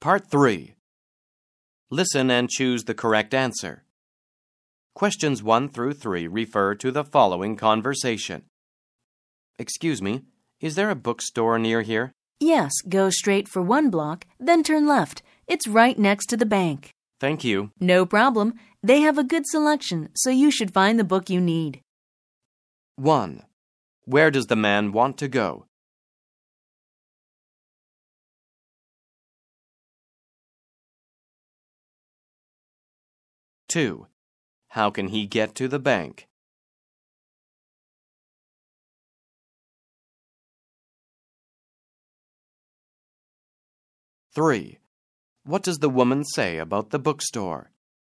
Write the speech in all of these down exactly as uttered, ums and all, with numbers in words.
Part three. Listen and choose the correct answer. Questions one through three refer to the following conversation. Excuse me, is there a bookstore near here? Yes, go straight for one block, then turn left. It's right next to the bank. Thank you. No problem. They have a good selection, so you should find the book you need. one. Where does the man want to go? two. How can he get to the bank? three. What does the woman say about the bookstore?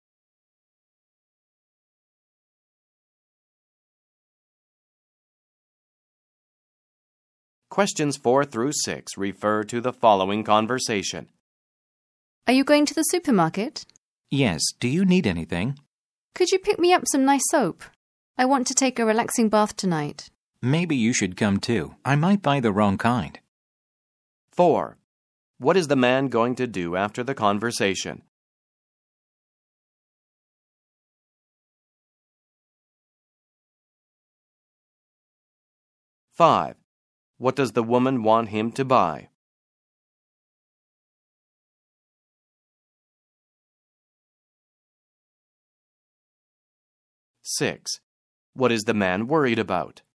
Questions four through six refer to the following conversation. Are you going to the supermarket? Yes, do you need anything? Could you pick me up some nice soap? I want to take a relaxing bath tonight. Maybe you should come too. I might buy the wrong kind. four. What is the man going to do after the conversation? five. What does the woman want him to buy? six. What is the man worried about?